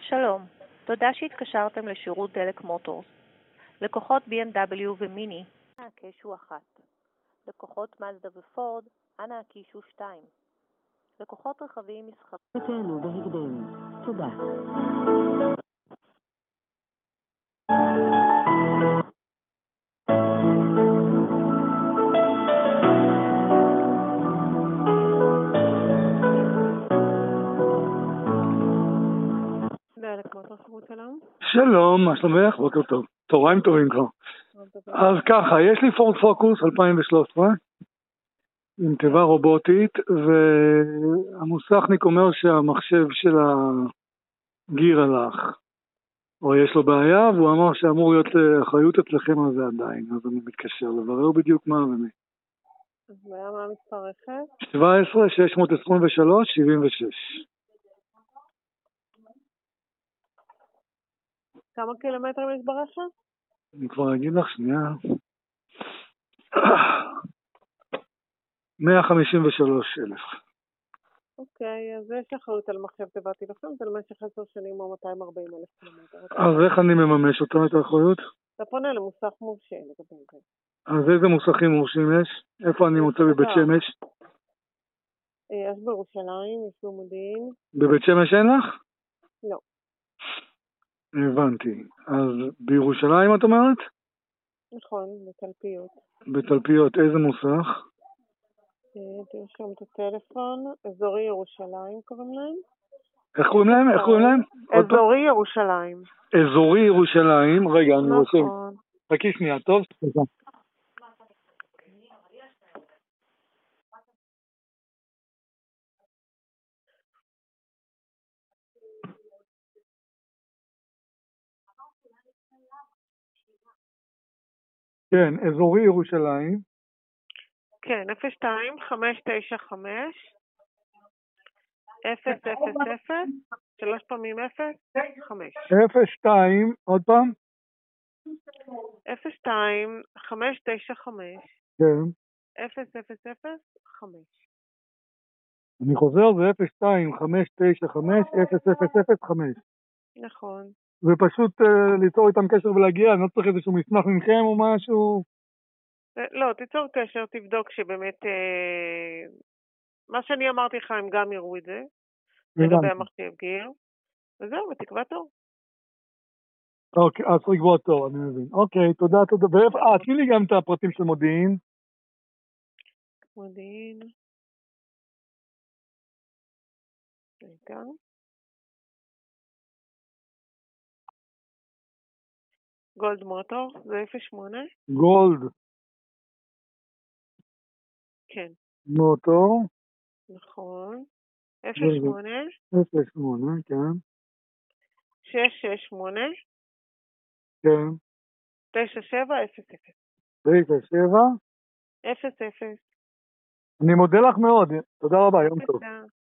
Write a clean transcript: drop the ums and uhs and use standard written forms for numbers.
שלום, תודה שהתקשרתם לשירות דלק מוטורס. לקוחות BMW ומיני, אנא הקישו 1. לקוחות מזדה ופורד, אנא הקישו 2. לקוחות רכבים מסחריים. תתנו בהקדם. תודה. דלק מוטורס, שלום. שלום, מה שלומך? בוקר טוב. צהריים טובים כבר. אז ככה, יש לי פורד פוקוס 2013 עם תיבה רובוטית, והמוסכניק אומר שהמחשב של הגיר הלך, או יש לו בעיה, והוא אמר שאמור להיות אחריות אצלכם על זה עדיין, אז אני מתקשר לברר בדיוק מה ומי. אז מה המספר רכב? 17 623 76. כמה קילומטרים יש ברכב? אני כבר אגיד לך, שנייה. 153,000. אוקיי, אז יש אחריות על מחשב תיבת טלפון, זה למשך 10 שנים או 240,000 קילומטר. אז איך אני מממש אותם את האחריות? אתה פונה למוסך מורשה לגבי זה. אז איזה מוסכים מורשים יש? איפה אני מוצא בבית שמש? יש בירושלים, יש במודיעין. בבית שמש אין לך? לא. הבנתי. אז בירושלים את אומרת? נכון, בתלפיות. בתלפיות, איזה מוסך? תרשום את הטלפון, אזורי ירושלים קוראים להם. איך קוראים להם? איך קוראים להם? אזורי ירושלים. אזורי ירושלים, רגע אני רושם. נכון. חכי שנייה, טוב? תודה. כן, אזורי ירושלים. כן, 02-595 000 3 פעמים 0 5 02, עוד פעם? 02-595 כן. 000 5. אני חוזר, זה 02-595-0005. נכון. ופשוט ליצור איתם קשר ולהגיע, אני לא צריך איזשהו מסמך מכם או משהו. לא, תיצור קשר, תבדוק שבאמת מה שאני אמרתי לך הם גם יראו את זה לגבי המחשב גיר, וזהו, בתקווה תור. אוקיי, אז לקבוע תור, אני מבין. אוקיי, תודה. תני לי גם את הפרטים של מודיעין. מודיעין. רגע. גולד מוטור, זה 08. גולד. כן. מוטור. נכון. 08. 08, כן. 668. כן. 9700. 97. 00. אני מודה לך מאוד. תודה רבה, יום טוב. תודה.